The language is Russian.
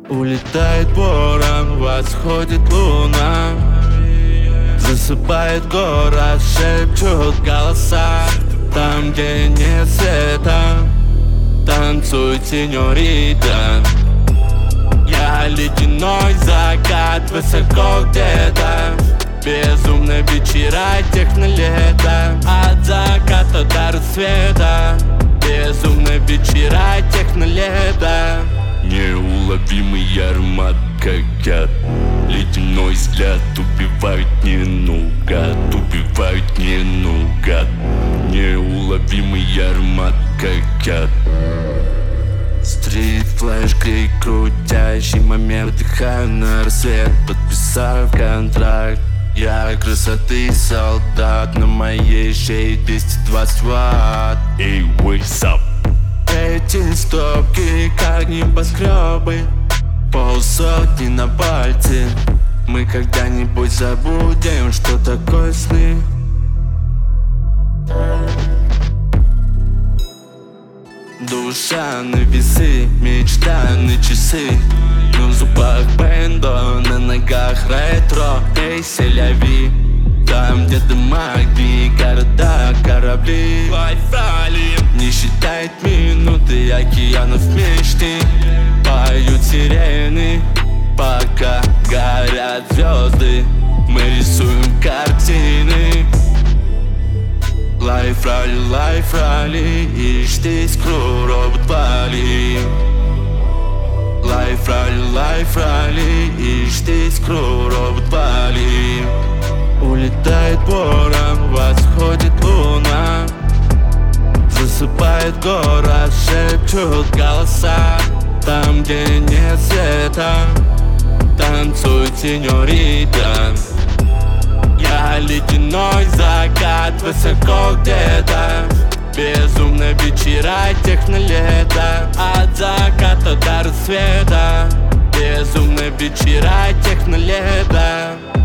Улетает ворон, восходит луна, засыпает город, шепчут голоса. Там, где нет света, танцует сеньорита. Я ледяной закат, высоко где-то, безумные вечера, технолето. От заката до рассвета, безумные вечера, технолето. Неуловимый аромат, как яд. Ледяной взгляд убивает не наугад, убивает не наугад. Неуловимый аромат, как яд. Стрит, флэш, крик, крутящий момент. Вдыхаю на рассвет, подписав контракт. Я красоты солдат, на моей шее 220 ватт. Эй, what's up? Эти стопки, как небоскребы, полсотни на пальце. Мы когда-нибудь забудем, что такое сны. Душа на весы, мечта на часы. Но в зубах бендо, на ногах ретро. Эй, селяви, там где дома, где города, корабли. Не считает минуты океанов мечты. Поют сирены, пока горят звезды. Мы рисуем картины. Life rally, işte screw robot valley. Life rally, işte screw robot valley. Улетает ворон, восходит луна, засыпает город, шепчут голоса. Там, где нет света, танцует сеньорита. Я ледяной закат, высоко где-то, безумные вечера, технолето. От заката до рассвета, безумные вечера, технолето.